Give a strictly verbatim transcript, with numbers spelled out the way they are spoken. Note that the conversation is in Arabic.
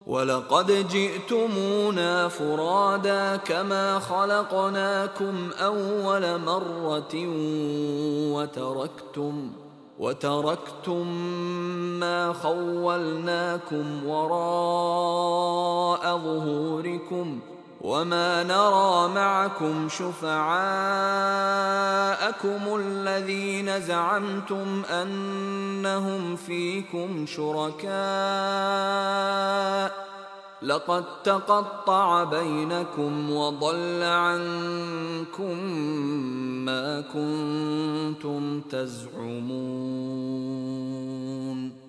ولقد جئتمونا فرادا كما خلقناكم أول مرة وتركتم وتركتم ما خولناكم وراء ظهوركم وما نرى معكم شفعاءكم الذين زعمتم أنهم فيكم شركاء لقد تقطع بينكم وضل عنكم ما كنتم تزعمون.